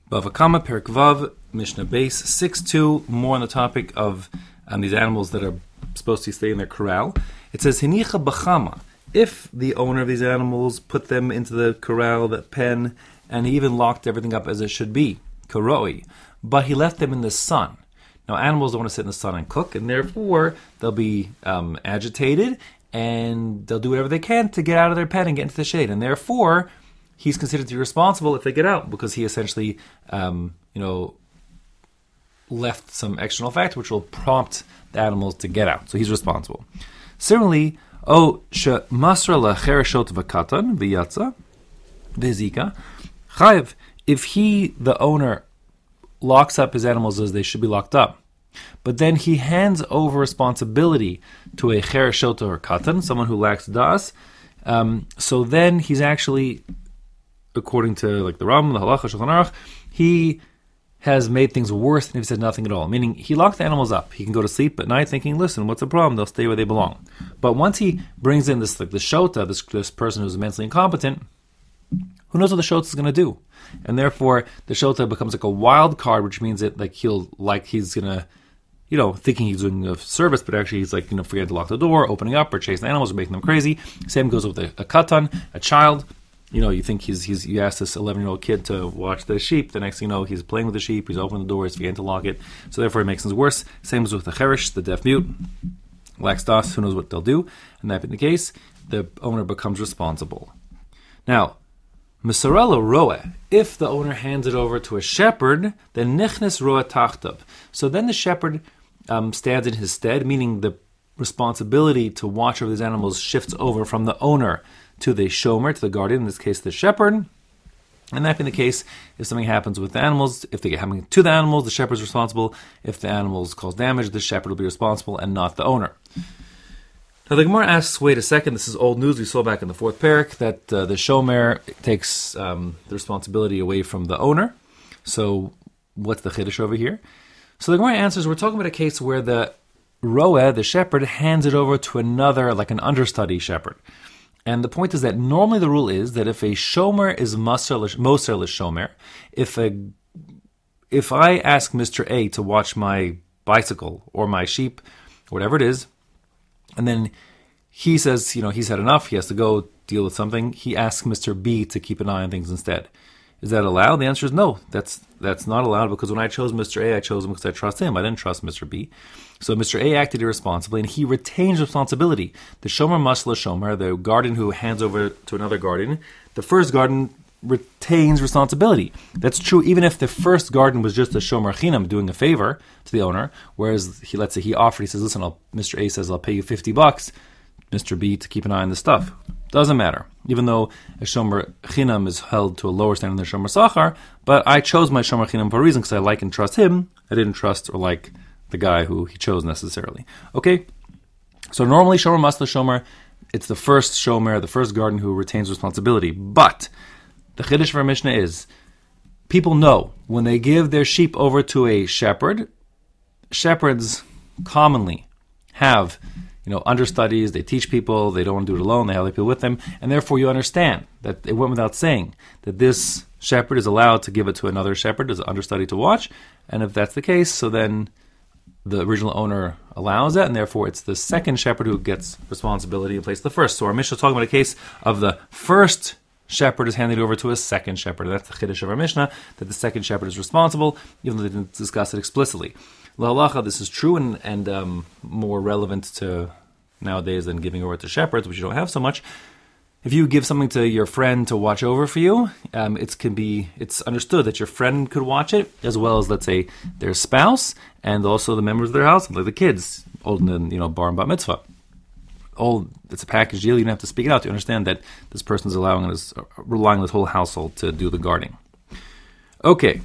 Bava Kama, Perek Vav, Mishnah Base 6.2, more on the topic of these animals that are supposed to stay in their corral. It says, Hinicha Bachama, if the owner of these animals put them into the corral, the pen, and he even locked everything up as it should be, Karoi, but he left them in the sun. Now, animals don't want to sit in the sun and cook, and therefore they'll be agitated, and they'll do whatever they can to get out of their pen and get into the shade. And therefore, he's considered to be responsible if they get out, because he essentially, left some external factor which will prompt the animals to get out. So he's responsible. Similarly, masra lachereshot v'katan v'yatza v'zika chayev. If he, the owner, locks up his animals as they should be locked up, but then he hands over responsibility to a chereshot or katan, someone who lacks das, so then he's actually, according to like the Ram, the Halacha, Shulchan Aruch, he has made things worse than if he said nothing at all. Meaning, he locked the animals up. He can go to sleep at night thinking, listen, what's the problem? They'll stay where they belong. But once he brings in this, like the shota, this person who's mentally incompetent, who knows what the shota is going to do? And therefore, the shota becomes like a wild card, which means that he's going to, thinking he's doing a service, but actually he's forgetting to lock the door, opening up, or chasing the animals, or making them crazy. Same goes with a katan, a child. You think you ask this 11-year-old kid to watch the sheep. The next thing you know, he's playing with the sheep. He's opening the door. He's forgetting to lock it. So therefore, it makes things worse. Same as with the cheresh, the deaf mute, lacks das. Who knows what they'll do? And that being the case, the owner becomes responsible. Now, Misarela roa. If the owner hands it over to a shepherd, then nichnes roa tachtav. So then the shepherd stands in his stead, meaning the responsibility to watch over these animals shifts over from the owner to the shomer, to the guardian, in this case the shepherd. And that being the case, if something happens with the animals, if they get happening to the animals, the shepherd's responsible. If the animals cause damage, the shepherd will be responsible and not the owner. Now the Gemara asks, wait a second, this is old news. We saw back in the fourth parak that the shomer takes the responsibility away from the owner. So what's the chiddush over here? So the Gemara answers, we're talking about a case where the roeh, the shepherd, hands it over to another, like an understudy shepherd. And the point is that normally the rule is that if a shomer is moser l'shomer, if I ask Mr. A to watch my bicycle or my sheep, whatever it is, and then he says, he's had enough, he has to go deal with something, he asks Mr. B to keep an eye on things instead. Is that allowed? The answer is no. That's not allowed, because when I chose Mr. A, I chose him because I trust him. I didn't trust Mr. B. So Mr. A acted irresponsibly, and he retains responsibility. The shomer masla shomer, the guardian who hands over to another guardian, the first guardian retains responsibility. That's true even if the first guardian was just a shomer chinam doing a favor to the owner, whereas let's say he offered, he says, listen, Mr. A says, I'll pay you $50, Mr. B, to keep an eye on the stuff. Doesn't matter. Even though a shomer chinam is held to a lower standard than shomer sachar, but I chose my shomer chinam for a reason, because I like and trust him. I didn't trust or like the guy who he chose necessarily. Okay? So normally shomer masla shomer, it's the first shomer, the first guardian who retains responsibility. But the chiddush of our Mishnah is, people know when they give their sheep over to a shepherd, shepherds commonly have understudies, they teach people, they don't want to do it alone, they have other people with them, and therefore you understand that it went without saying that this shepherd is allowed to give it to another shepherd as an understudy to watch, and if that's the case, so then the original owner allows that, and therefore it's the second shepherd who gets responsibility in place of the first. So our Mishnah is talking about a case of the first shepherd is handed over to a second shepherd. That's the chiddush of our Mishnah, that the second shepherd is responsible, even though they didn't discuss it explicitly. L'halacha, this is true and more relevant to nowadays than giving over to shepherds, which you don't have so much. If you give something to your friend to watch over for you, it's understood that your friend could watch it, as well as, let's say, their spouse, and also the members of their house, like the kids, older than, bar and bat mitzvah. It's a package deal. You don't have to speak it out to understand that this person is relying on this whole household to do the guarding. Okay.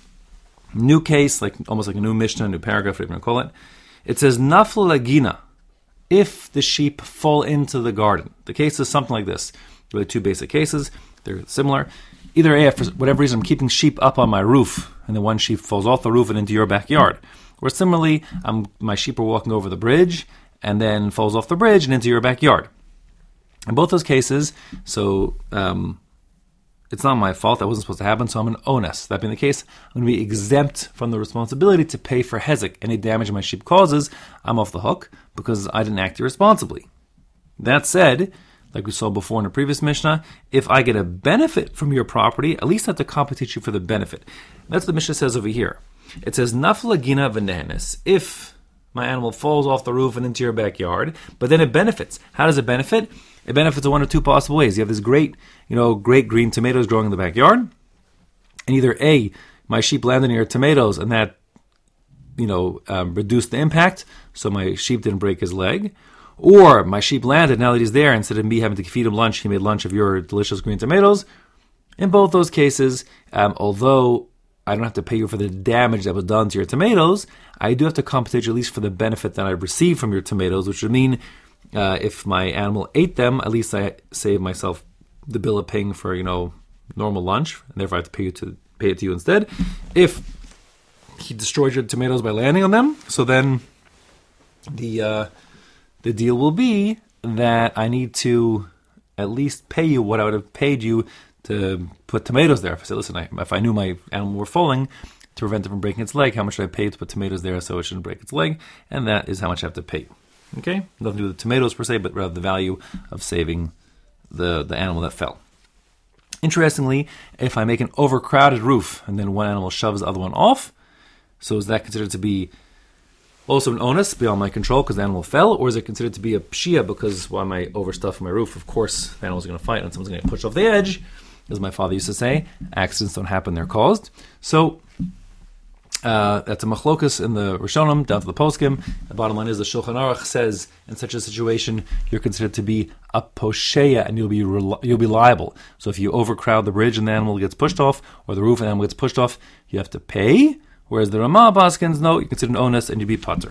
New case, almost like a new Mishnah, new paragraph, whatever you call it. It says, Nafla lagina, if the sheep fall into the garden. The case is something like this. Really two basic cases. They're similar. Either A, for whatever reason, I'm keeping sheep up on my roof, and the one sheep falls off the roof and into your backyard. Or similarly, my sheep are walking over the bridge, and then falls off the bridge and into your backyard. In both those cases, so it's not my fault. That wasn't supposed to happen, so I'm an onus. That being the case, I'm going to be exempt from the responsibility to pay for hezek. Any damage my sheep causes, I'm off the hook because I didn't act irresponsibly. That said, like we saw before in the previous Mishnah, if I get a benefit from your property, at least I have to compensate you for the benefit. That's what the Mishnah says over here. It says, Nafla gina v'nehenes. If my animal falls off the roof and into your backyard, but then it benefits. How does it benefit? It benefits in one or two possible ways. You have this great green tomatoes growing in the backyard, and either A, my sheep landed near tomatoes and that, reduced the impact, so my sheep didn't break his leg, or my sheep landed, now that he's there, instead of me having to feed him lunch, he made lunch of your delicious green tomatoes. In both those cases, although I don't have to pay you for the damage that was done to your tomatoes, I do have to compensate you at least for the benefit that I received from your tomatoes, which would mean if my animal ate them, at least I save myself the bill of paying for, normal lunch, and therefore I have to pay it to you instead. If he destroyed your tomatoes by landing on them, so then the deal will be that I need to at least pay you what I would have paid you to put tomatoes there. If I said, listen, if I knew my animal were falling to prevent it from breaking its leg, how much should I pay to put tomatoes there so it shouldn't break its leg? And that is how much I have to pay you. Okay? Nothing to do with the tomatoes per se, but rather the value of saving the animal that fell. Interestingly, if I make an overcrowded roof and then one animal shoves the other one off, so is that considered to be also an onus beyond my control because the animal fell, or is it considered to be a pshia because while I overstuff my roof, of course, the animal's going to fight and someone's going to get pushed off the edge? As my father used to say, accidents don't happen, they're caused. So that's a machlokas in the Rishonim down to the poskim. The bottom line is the Shulchan Aruch says in such a situation you're considered to be a posheya and you'll be liable. So if you overcrowd the bridge and the animal gets pushed off, or the roof and the animal gets pushed off, you have to pay. Whereas the Ramah Paskins, no, you consider an onus and you be pater.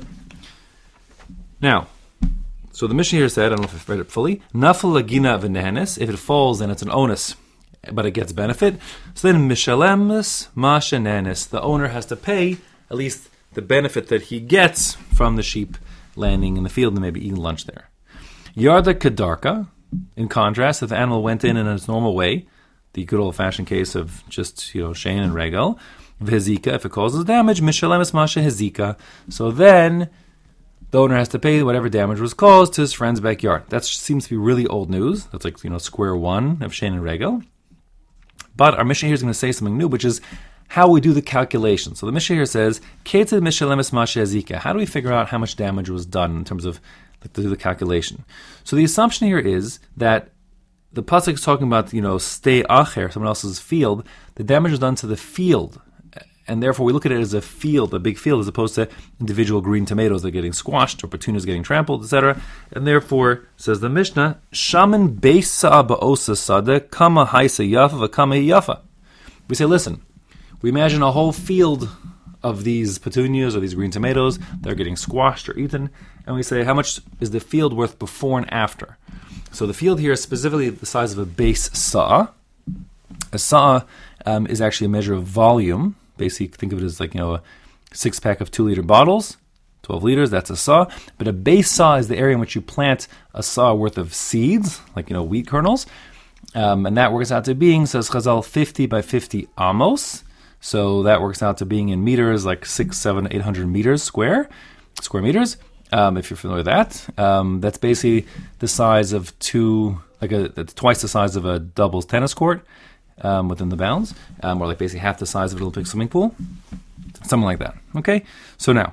Now, so the Mishnah here said, I don't know if I've read it fully, Nafal lagina v'nehenes, if it falls then it's an onus, but it gets benefit. So then Mishalemes Masha Nehenes, the owner has to pay at least the benefit that he gets from the sheep landing in the field and maybe eating lunch there. Yarda Kedarka, in contrast, if the animal went in its normal way, the good old-fashioned case of just, Shane and Regal, V'hezika, if it causes damage, Mishalemes Masha Hezika, so then the owner has to pay whatever damage was caused to his friend's backyard. That seems to be really old news. That's like, square one of Shane and Regal. But our Mishnah here is going to say something new, which is how we do the calculation. So the Mishnah here says, Ketzad Mishalemes Masha Hezika. How do we figure out how much damage was done in terms of to do the calculation? So the assumption here is that the pasuk is talking about, stay acher, someone else's field. The damage was done to the field. And therefore we look at it as a field, a big field, as opposed to individual green tomatoes that are getting squashed or petunias getting trampled, etc. And therefore, says the Mishnah, Shaman beisa ba'osa sada kama haisa yafa v'kama yafa. We say, listen, we imagine a whole field of these petunias or these green tomatoes that are getting squashed or eaten, and we say, how much is the field worth before and after? So the field here is specifically the size of a base sa'a. A sa'a is actually a measure of volume. Basically, think of it as like, a 6-pack of 2-liter bottles, 12 liters, that's a saw. But a base saw is the area in which you plant a saw worth of seeds, like, wheat kernels. And that works out to being, says Chazal, 50 by 50 amos. So that works out to being in meters, like 600, 700, 800 meters square meters. If you're familiar with that. That's basically the size of that's twice the size of a doubles tennis court. Within the bounds, or like basically half the size of an Olympic swimming pool, something like that. Okay, so now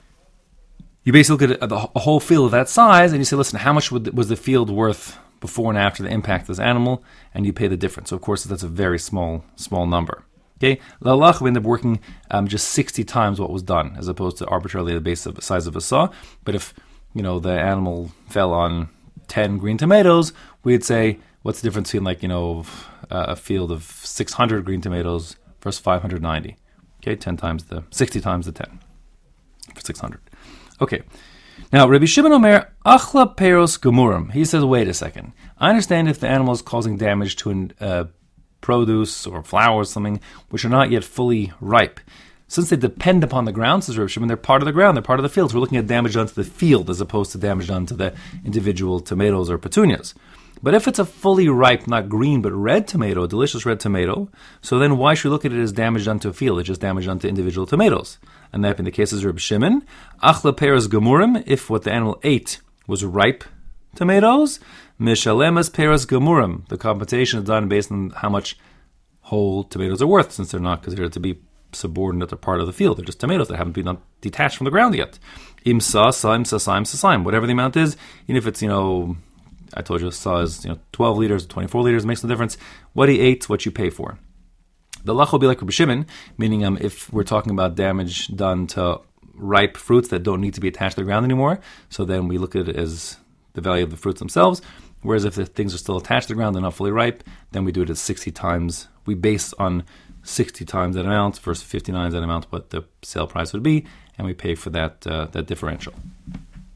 you basically look at a whole field of that size, and you say, listen, how much was the field worth before and after the impact of this animal, and you pay the difference. So of course that's a very small number. Okay, Lalach, we end up working just 60 times what was done, as opposed to arbitrarily the size of a saw. But if the animal fell on 10 green tomatoes, we'd say, what's the difference between a field of 600 green tomatoes versus 590? Okay, 60 times the 10 for 600. Okay, now Rabbi Shimon Omer Achla Peros Gemurim. He says, wait a second. I understand if the animal is causing damage to produce or flowers, something which are not yet fully ripe. Since they depend upon the ground, says Rabbi Shimon, they're part of the ground, they're part of the field. So we're looking at damage done to the field as opposed to damage done to the individual tomatoes or petunias. But if it's a fully ripe, not green, but red tomato, a delicious red tomato, so then why should we look at it as damage done to a field? It's just damage done to individual tomatoes. And that in the case is Reb Shimon. Achla peras gemurim, if what the animal ate was ripe tomatoes, mishalemas peras gemurim. The compensation is done based on how much whole tomatoes are worth, since they're not considered to be subordinate or part of the field. They're just tomatoes that haven't been detached from the ground yet. Imsa, saim, sasaim, sasaim. Whatever the amount is, even if it's, I told you sa is 12 liters, 24 liters, makes no difference. What he ate, what you pay for. The lach will be like Reb Shimon, meaning if we're talking about damage done to ripe fruits that don't need to be attached to the ground anymore, so then we look at it as the value of the fruits themselves. Whereas if the things are still attached to the ground, they're not fully ripe, then we do it as 60 times. We base on 60 times that amount versus 59 that amount what the sale price would be, and we pay for that differential.